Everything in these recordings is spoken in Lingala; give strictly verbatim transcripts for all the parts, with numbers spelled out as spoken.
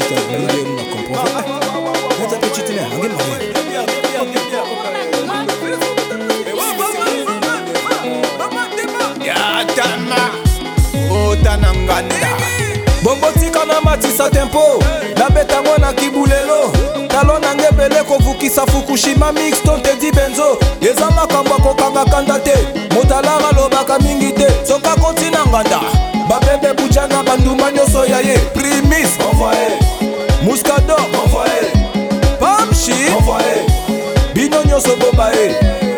Bongo tika na matisa tempo na betango na kibulelo talo na ngebele kovukisa Fukushima mix to Teddy Benzo eza makambo kokanga kanda te motalara lobaka mingi te soka kontina nganda babebe bujana banduma nyoso ya ye Primis envoyé Muscado envoyé Pamshi envoyé Bino nyoso boba e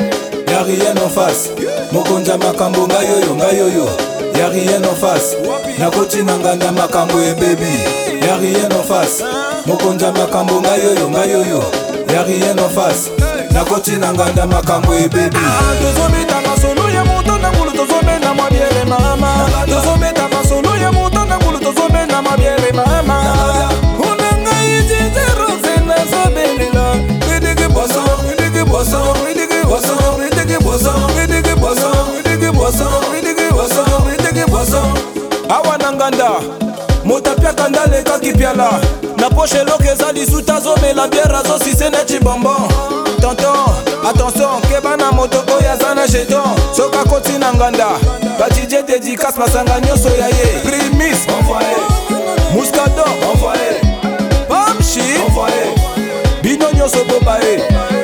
y'a rien en face mokonja makambo ngayoyo ngayoyo y'a rien en face nakoti nanganda makambo e baby y'a rien en face mokonja makambo ngayoyo ngayoyo y'a rien en face nakoti nanganda makambo e baby tozometa masolo ya moto na ngulu tozomena mabiere mama tozometa masolo ya moto na ngulu tozomena mabiere mama unanga ijite rose na sobelela ridike boso ridike boso ridike boso ridike boso ridike boso ridike boso ridike boso ridike boso awa nanganda motapia kanda leka kipiala na poche lokeza lisuta zomela biera zo sise na chibombo tonton attention keba na moto oya zana jeton soka koti nanganda batije dédicace masanga nyoso ya ye Primis envoyé Muscado envoyé Pamshi envoyé Bino nyoso boba e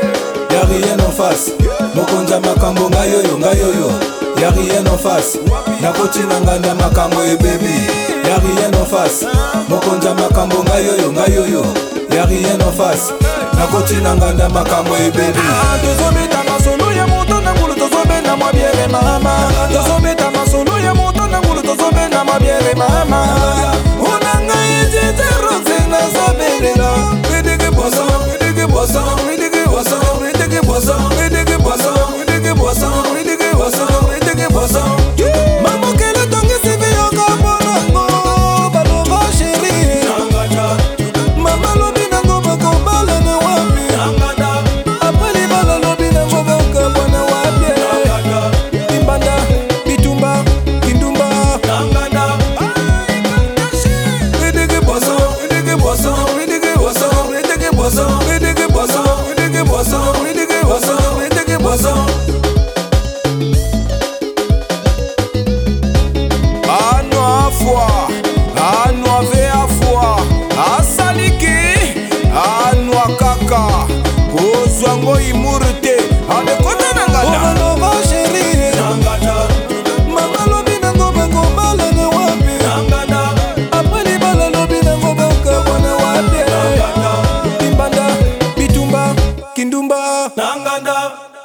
y'a rien en face mokonja makambo ngayoyo ngayoyo y'a rien en face nakoti nanganda makambo e baby y'a rien en face mokonja makambo ngayoyo ngayoyo y'a rien en face nakoti nanganda makambo e baby tozometa masolo ya moto na ngulu tozomena mabiere mama tozometa masolo ya moto na ngulu tozomena mabiere mama unanga ijite rose na sobelela ridike boso ridike boso ridike boso ridike boso ridike boso ridike boso ridike boso ridike boso mamo kele tongi sivi yoka bonango baloba sheri mama lobi nango bako bala ne wapi apeli bala lobi nango bako bwana wapi Timbanda bitumba kindumba ridike boso ridike boso ridike boso ridike boso ridike boso ridike boso ridike boso ridike boso anwa foi anwa vea foi asaliki anwa kaka kozwango imurute anekota nanganda Obalova sheri mama lobi nango bako bala ne wapi apeli bala lobi nango bako bwana wapi Timbanda bitumba kindumba nanganda